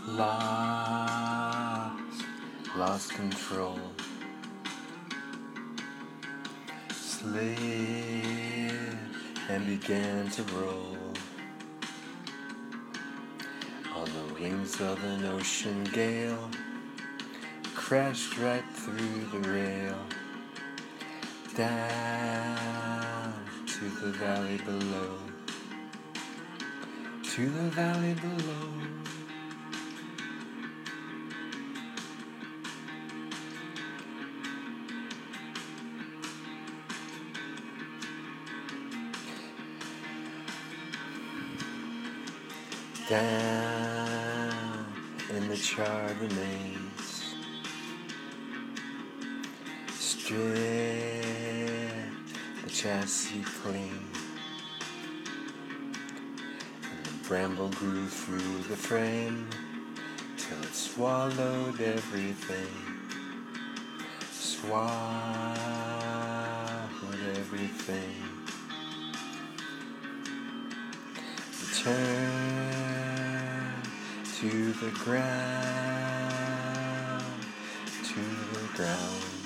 lost control, slid and began to roll on the wings of an ocean gale, crashed right through the rail, down to the valley below, to the valley below. Down in the charred remains, strip the chassis clean, and the bramble grew through the frame till it swallowed everything, swallowed everything. Return to the ground, to the ground.